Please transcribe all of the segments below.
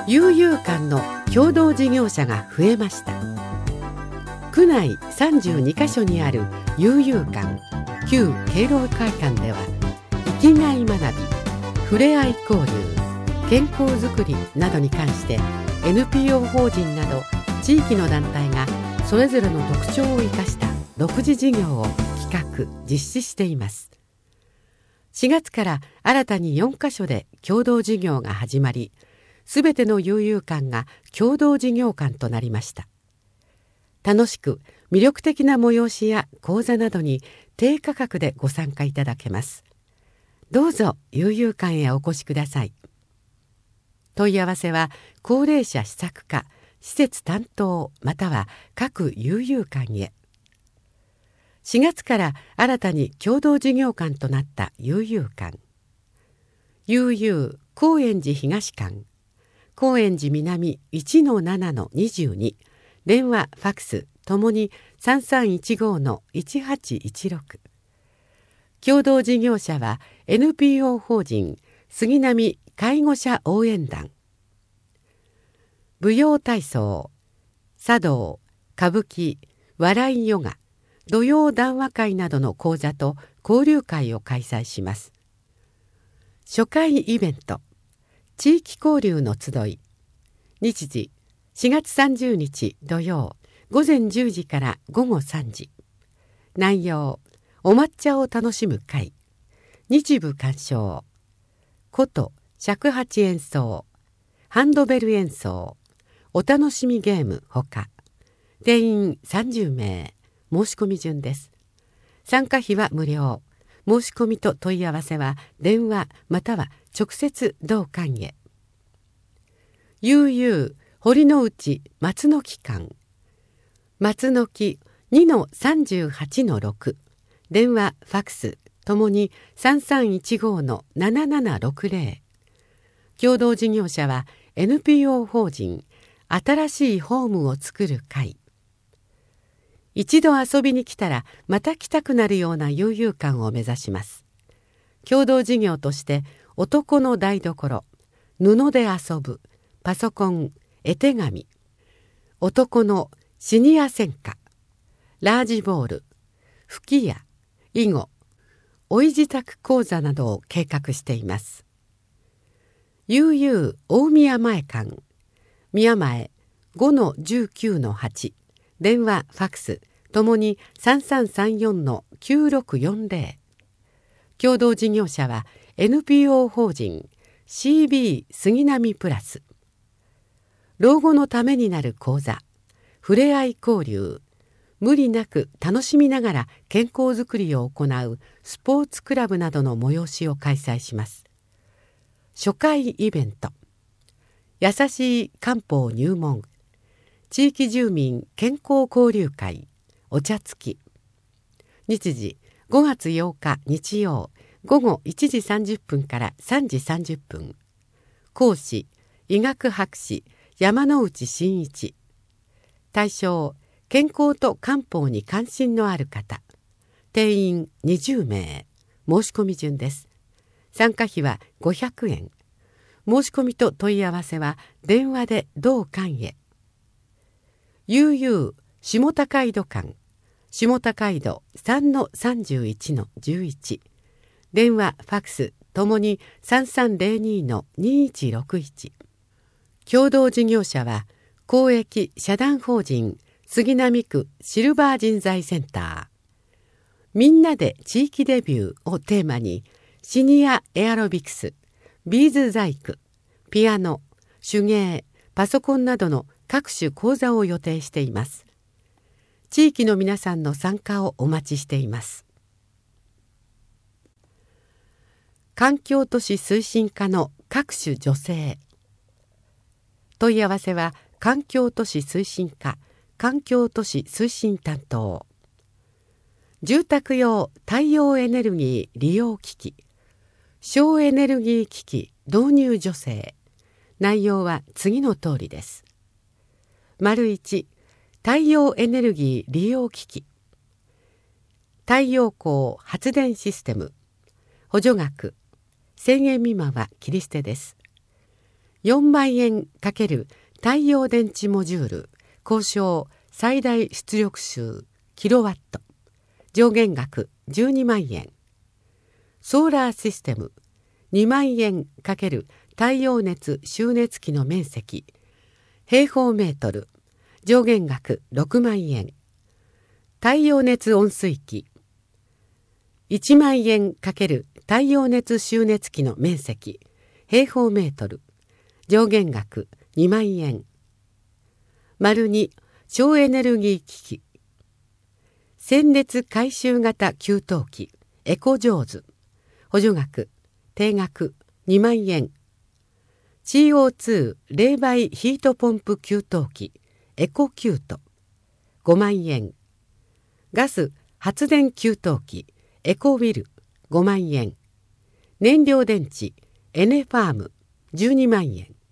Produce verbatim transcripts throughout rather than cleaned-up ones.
悠々館の共同事業者が増えました。区内さんじゅうにカ所にある悠々館旧敬老会館では、生きがい学び、ふれあい交流、健康づくりなどに関して エヌピーオー 法人など地域の団体がそれぞれの特徴を生かした独自事業を企画・実施しています。しがつから新たによんカ所で共同事業が始まり、すべての悠々館が共同事業館となりました。楽しく魅力的な催しや講座などに低価格でご参加いただけます。どうぞ悠々館へお越しください。問い合わせは高齢者施策課、施設担当または各悠々館へ。しがつから新たに共同事業館となった悠々館。悠々高円寺東館、高円寺南 いちのななのにじゅうに、電話ファクスともにさんさんいちごのいちはちいちろく。共同事業者は エヌピーオー 法人杉並介護者応援団。舞踊体操、茶道、歌舞伎、笑いヨガ、土曜談話会などの講座と交流会を開催します。初回イベント、地域交流の集い。日時しがつさんじゅうにち土曜ごぜんじゅうじからごごさんじ。内容、お抹茶を楽しむ会、日舞鑑賞、琴、尺八演奏、ハンドベル演奏、お楽しみゲームほか。定員さんじゅうめい、申し込み順です。参加費は無料。申し込みと問い合わせは電話または直接同館へ。悠々堀之内松の木館、松の木 にのさんじゅうはちのろく、電話ファクスともにさんさんいちごのななななろくぜろ。共同事業者は エヌピーオー 法人新しいホームを作る会。一度遊びに来たらまた来たくなるような悠々館を目指します。共同事業として男の台所、布で遊ぶ、パソコン、絵手紙、男のシニア専科、ラージボール、吹き矢、囲碁、おい自宅講座などを計画しています。悠々大宮前館、宮前 ごのじゅうきゅうのはち、電話ファクスともにさんさんさんよんのきゅうろくよんぜろ。共同事業者は エヌピーオー 法人 シービー 杉並プラス。老後のためになる講座、ふれあい交流、無理なく楽しみながら健康づくりを行うスポーツクラブなどの催しを開催します。初回イベント、優しい漢方入門、地域住民健康交流会、お茶付き。日時ごがつようか日曜ごごいちじさんじゅっぷんからさんじさんじゅっぷん。講師、医学博士山内真一。対象、健康と漢方に関心のある方。定員にじゅうめい、申し込み順です。参加費はごひゃくえん。申し込みと問い合わせは電話で同館へ。悠々下高井戸館、下高井戸 さんのさんじゅういちのじゅういち、電話ファクスともにさんさんぜろにのにいちろくいち。共同事業者は公益社団法人杉並区シルバー人材センター。みんなで地域デビューをテーマに、シニアエアロビクス、ビーズ細工、ピアノ、手芸、パソコンなどの各種講座を予定しています。地域の皆さんの参加をお待ちしています。環境都市推進課の各種助成。問い合わせは環境都市推進課環境都市推進担当。住宅用太陽エネルギー利用機器、省エネルギー機器導入助成。内容は次の通りです。丸いち、太陽エネルギー利用機器。太陽光発電システム。補助額せんえん未満は切り捨てです。 よんまんえん×太陽電池モジュール交渉最大出力数キロワット上限額じゅうにまんえん。ソーラーシステムにまんえん×太陽熱集熱機の面積平方メートル上限額ろくまんえん。太陽熱温水器いちまんえん×太陽熱集熱機の面積平方メートル上限額にまんえん。丸に省エネルギー機器鮮熱回収型給湯器エコジョーズ補助額定額にまんえん。 シーオーツー 冷媒ヒートポンプ給湯器エコキュートごまんえん。ガス発電給湯器エコウィルごまんえん。燃料電池エネファームじゅうにまんえん。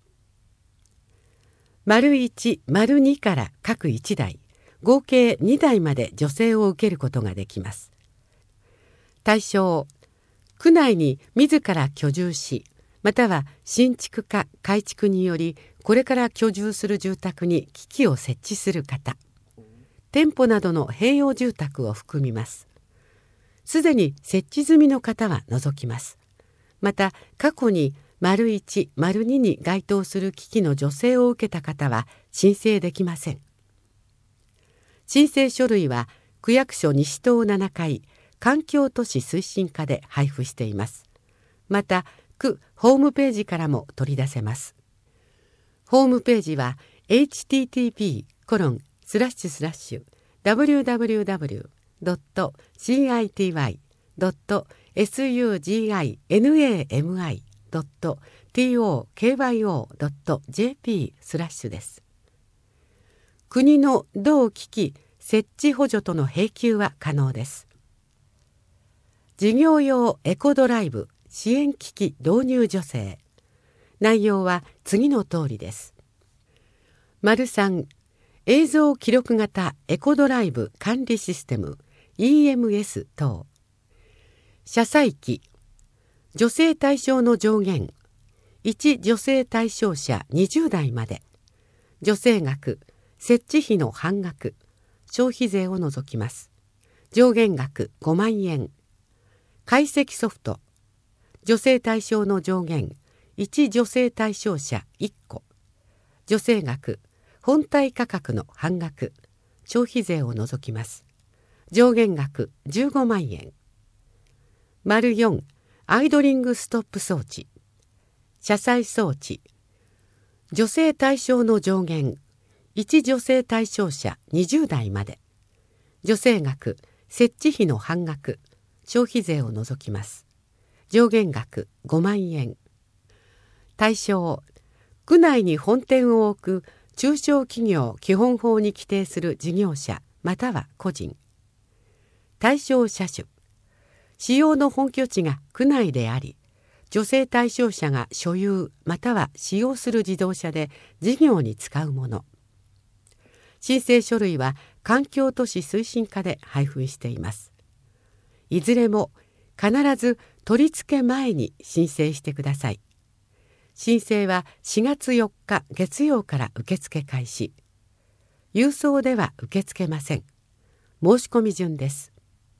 丸いち、丸にから各いちだい合計にだいまで助成を受けることができます。対象区内に自ら居住しまたは新築か改築によりこれから居住する住宅に機器を設置する方、店舗などの併用住宅を含みます。すでに設置済みの方は除きます。また過去に丸いち、丸にに該当する機器の助成を受けた方は申請できません。申請書類は区役所西棟ななかい環境都市推進課で配布しています。また区ホームページからも取り出せます。ホームページは エイチティーティーピーコロンスラッシュスラッシュダブリューダブリューダブリュードットシーアイティーワイドットエスユージーアイエヌエーエムアイドットティーオーケーワイオードットジェーピースラッシュです。国の同機器設置補助との併給は可能です。事業用エコドライブ支援機器導入助成。内容は次の通りです。丸さん、映像記録型エコドライブ管理システム イーエムエス 等。車載機助成対象の上限いち助成対象者にじゅうだいまで。助成額設置費の半額消費税を除きます。上限額ごまんえん。解析ソフト助成対象の上限いち助成対象者いっこ助成額本体価格の半額消費税を除きます。上限額じゅうごまんえん。丸よんアイドリングストップ装置車載装置助成対象の上限いち助成対象者にじゅうだいまで。助成額設置費の半額消費税を除きます。上限額ごまんえん。対象区内に本店を置く中小企業基本法に規定する事業者または個人。対象車種使用の本拠地が区内であり助成対象者が所有または使用する自動車で事業に使うもの。申請書類は環境都市推進課で配布しています。いずれも必ず取り付け前に申請してください。申請はしがつよっか月曜から受付開始。郵送では受け付けません。申し込み順です。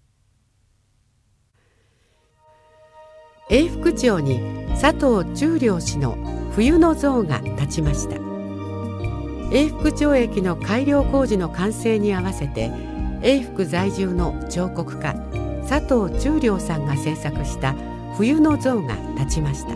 永福町に佐藤忠良氏の冬の像が立ちました。永福町駅の改良工事の完成に合わせて永福在住の彫刻家佐藤忠良さんが制作した冬の像が立ちました。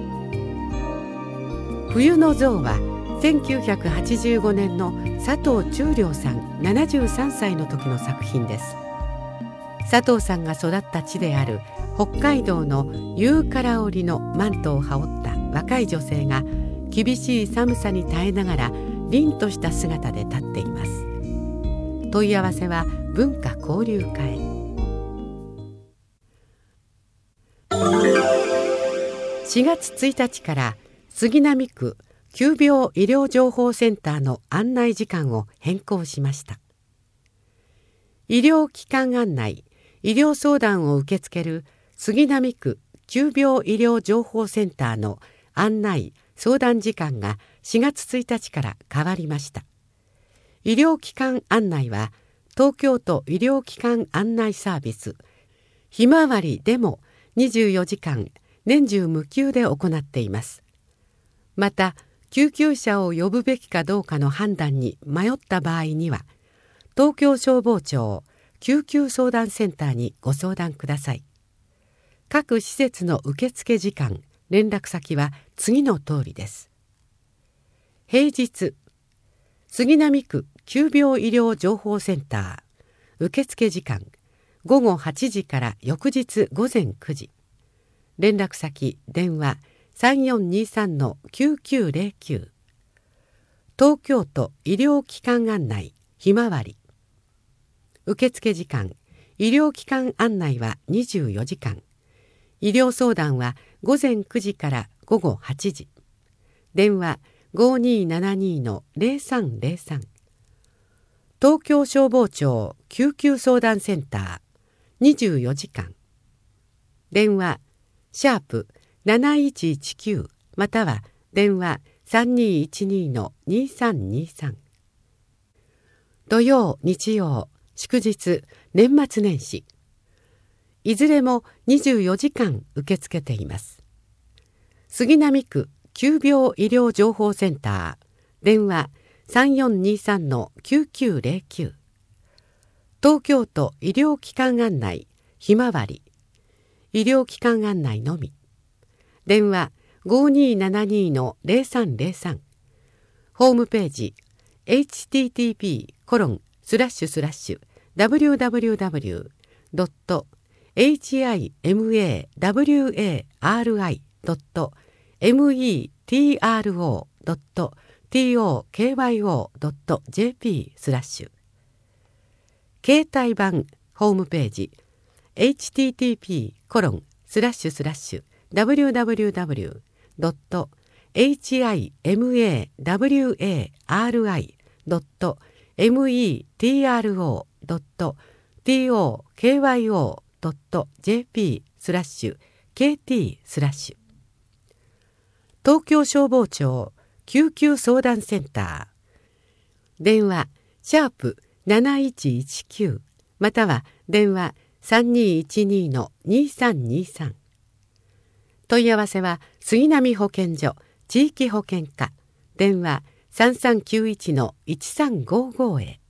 冬の像はせんきゅうひゃくはちじゅうごねんの佐藤忠良さんななじゅうさんさいの時の作品です。佐藤さんが育った地である北海道のユーカラ織のマントを羽織った若い女性が厳しい寒さに耐えながら凛とした姿で立っています。問い合わせは文化交流課へ。しがつついたちから杉並区急病医療情報センターの案内時間を変更しました。医療機関案内、医療相談を受け付ける杉並区急病医療情報センターの案内、 相談時間がしがつついたちから変わりました。医療機関案内は東京都医療機関案内サービスひまわりでもにじゅうよじかん年中無休で行っています。また救急車を呼ぶべきかどうかの判断に迷った場合には東京消防庁救急相談センターにご相談ください。各施設の受付時間、連絡先は次の通りです。平日、杉並区急病医療情報センター、受付時間、ごごはちじから翌日ごぜんくじ。連絡先、電話 さんよんにさんのきゅうきゅうゼロきゅう。東京都医療機関案内ひまわり。受付時間、医療機関案内はにじゅうよじかん。医療相談はごぜんくじからごごはちじ。電話 ごにーななにーのゼロさんゼロさん。東京消防庁救急相談センターにじゅうよじかん。電話シャープなないちいちきゅうまたは電話さんにーいちにーのにさんにさん。土曜、日曜、祝日、年末年始。いずれもにじゅうよじかん受け付けています。杉並区急病医療情報センター、電話さんよんにさんのきゅうきゅうゼロきゅう。東京都医療機関案内ひまわり。医療機関案内のみ。電話ごにーななにーのゼロさんゼロさん。ホームページ エイチティーティーピーコロンスラッシュスラッシュダブリューダブリューダブリュードットエイチアイエムエーダブリューエーアールアイドットエムイーティーアールオードットティーオーケーワイオードットジェーピースラッシュ。携帯版ホームページ エイチティーティーピーコロンスラッシュスラッシュダブリューダブリューダブリュードットエイチアイエムエーダブリューエーアールアイドットエムイーティーアールオードットティーオーケーワイオードットジェーピースラッシュケーティースラッシュ。東京消防庁救急相談センター、電話シャープなないちいちきゅうまたは電話さんにーいちにーのにさんにさん。問い合わせは杉並保健所地域保健課、電話さんさんきゅういちのいちさんごーごーへ。